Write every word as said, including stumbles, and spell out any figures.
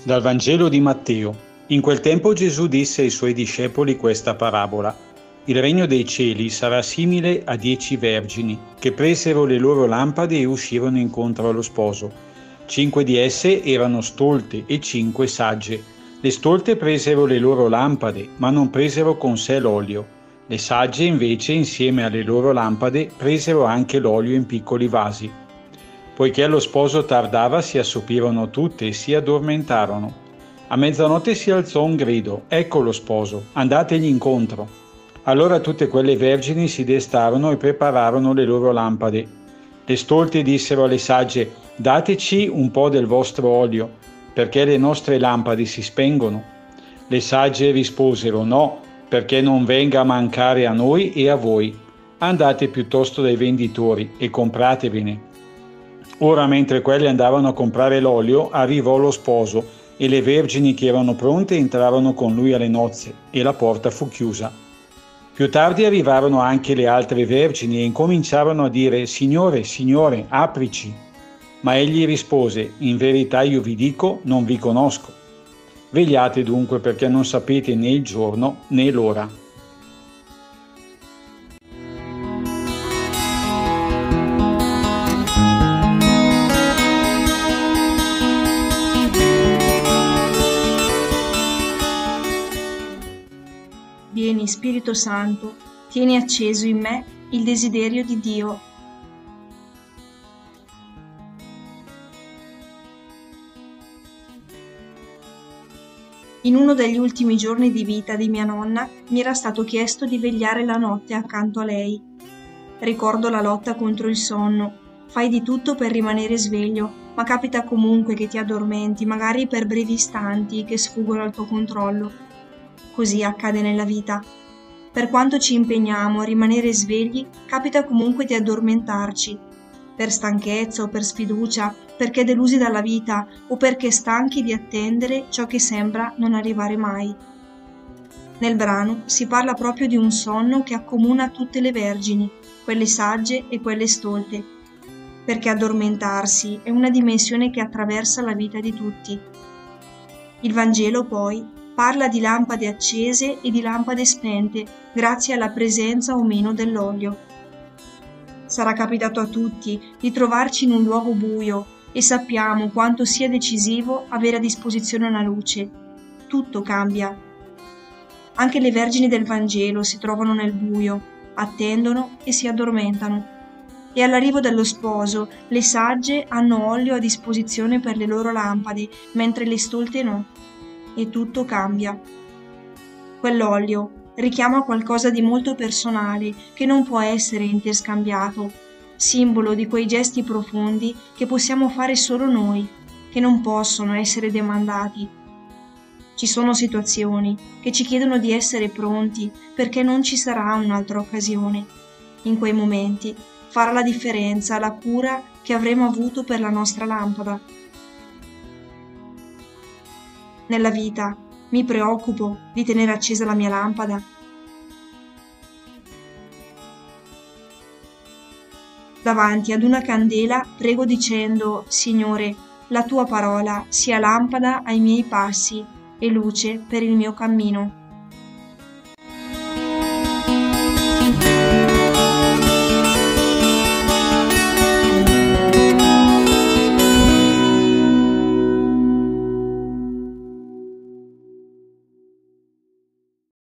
Dal Vangelo di Matteo. In quel tempo Gesù disse ai suoi discepoli questa parabola. Il regno dei cieli sarà simile a dieci vergini, che presero le loro lampade e uscirono incontro allo sposo. Cinque di esse erano stolte e cinque sagge. Le stolte presero le loro lampade, ma non presero con sé l'olio. Le sagge invece, insieme alle loro lampade, presero anche l'olio in piccoli vasi. Poiché lo sposo tardava, si assopirono tutte e si addormentarono. A mezzanotte si alzò un grido: «Ecco lo sposo, andategli incontro!» Allora tutte quelle vergini si destarono e prepararono le loro lampade. Le stolte dissero alle sagge: «Dateci un po' del vostro olio, perché le nostre lampade si spengono». Le sagge risposero: «No, perché non venga a mancare a noi e a voi. Andate piuttosto dai venditori e compratevene». Ora, mentre quelli andavano a comprare l'olio, arrivò lo sposo e le vergini che erano pronte entrarono con lui alle nozze e la porta fu chiusa. Più tardi arrivarono anche le altre vergini e incominciarono a dire: «Signore, Signore, aprici». Ma egli rispose: «In verità io vi dico, non vi conosco. Vegliate dunque, perché non sapete né il giorno né l'ora». Vieni, Spirito Santo, tieni acceso in me il desiderio di Dio. In uno degli ultimi giorni di vita di mia nonna mi era stato chiesto di vegliare la notte accanto a lei. Ricordo la lotta contro il sonno. Fai di tutto per rimanere sveglio, ma capita comunque che ti addormenti, magari per brevi istanti che sfuggono al tuo controllo. Così accade nella vita. Per quanto ci impegniamo a rimanere svegli, capita comunque di addormentarci, per stanchezza o per sfiducia, perché delusi dalla vita o perché stanchi di attendere ciò che sembra non arrivare mai. Nel brano si parla proprio di un sonno che accomuna tutte le vergini, quelle sagge e quelle stolte, perché addormentarsi è una dimensione che attraversa la vita di tutti. Il Vangelo, poi, parla di lampade accese e di lampade spente, grazie alla presenza o meno dell'olio. Sarà capitato a tutti di trovarci in un luogo buio e sappiamo quanto sia decisivo avere a disposizione una luce. Tutto cambia. Anche le vergini del Vangelo si trovano nel buio, attendono e si addormentano. E all'arrivo dello sposo, le sagge hanno olio a disposizione per le loro lampade, mentre le stolte no. E tutto cambia. Quell'olio richiama qualcosa di molto personale che non può essere interscambiato, simbolo di quei gesti profondi che possiamo fare solo noi, che non possono essere demandati. Ci sono situazioni che ci chiedono di essere pronti perché non ci sarà un'altra occasione. In quei momenti farà la differenza la cura che avremo avuto per la nostra lampada. Nella vita mi preoccupo di tenere accesa la mia lampada. Davanti ad una candela prego dicendo: Signore, la tua parola sia lampada ai miei passi e luce per il mio cammino.